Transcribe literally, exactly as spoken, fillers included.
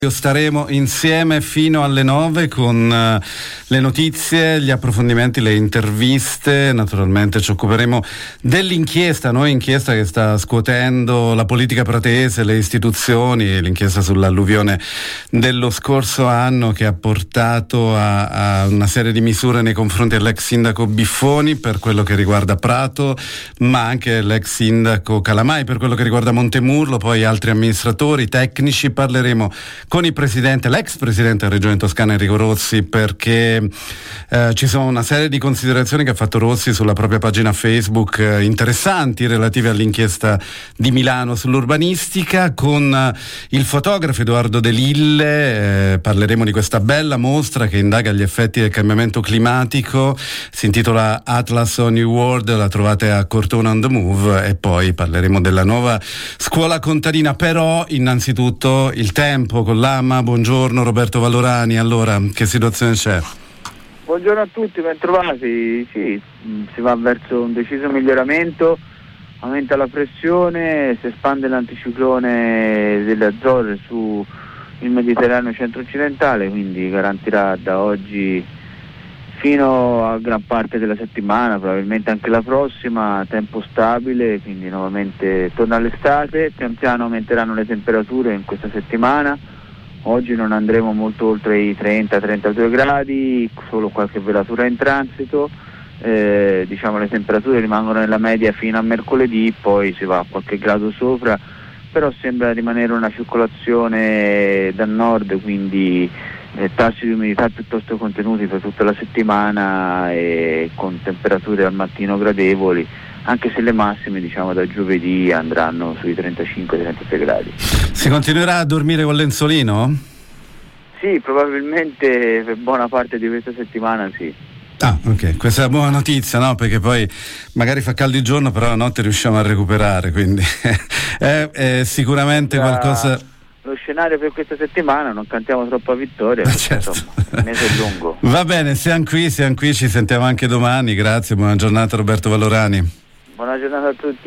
Staremo insieme fino alle nove con uh, le notizie, gli approfondimenti, le interviste. Naturalmente ci occuperemo dell'inchiesta, no? Inchiesta che sta scuotendo la politica pratese, le istituzioni, l'inchiesta sull'alluvione dello scorso anno che ha portato a, a una serie di misure nei confronti dell'ex sindaco Biffoni per quello che riguarda Prato, ma anche l'ex sindaco Calamai per quello che riguarda Montemurlo, poi altri amministratori, tecnici. Parleremo con il presidente, l'ex presidente della Regione Toscana Enrico Rossi, perché eh, ci sono una serie di considerazioni che ha fatto Rossi sulla propria pagina Facebook eh, interessanti relative all'inchiesta di Milano sull'urbanistica. Con eh, il fotografo Edoardo De Lille eh, parleremo di questa bella mostra che indaga gli effetti del cambiamento climatico, si intitola Atlas on New World, la trovate a Cortona on the Move, e poi parleremo della nuova scuola contadina. Però innanzitutto il tempo con l'A M A. Buongiorno Roberto Vallorani. Allora, che situazione c'è? Buongiorno a tutti, ben trovati. Sì, si va verso un deciso miglioramento, aumenta la pressione, si espande l'anticiclone delle Azzorre su il Mediterraneo centro-occidentale, quindi garantirà da oggi fino a gran parte della settimana, probabilmente anche la prossima, tempo stabile, quindi nuovamente torna l'estate. Pian piano aumenteranno le temperature in questa settimana. Oggi non andremo molto oltre i trenta trentadue gradi, solo qualche velatura in transito, eh, diciamo le temperature rimangono nella media fino a mercoledì, poi si va a qualche grado sopra, però sembra rimanere una circolazione da nord, quindi eh, tassi di umidità piuttosto contenuti per tutta la settimana e con temperature al mattino gradevoli, anche se le massime diciamo da giovedì andranno sui trentacinque trentasei gradi. Si continuerà a dormire con lenzuolino? Sì, probabilmente per buona parte di questa settimana sì. Ah, ok, questa è una buona notizia, no? Perché poi magari fa caldo il giorno, però la notte riusciamo a recuperare, quindi è, è sicuramente La... qualcosa. Lo scenario per questa settimana, non cantiamo troppa vittoria, perché, certo. Insomma, il mese è lungo. Va bene, siamo qui, siamo qui, ci sentiamo anche domani. Grazie, buona giornata Roberto Vallorani. Buona giornata a tutti.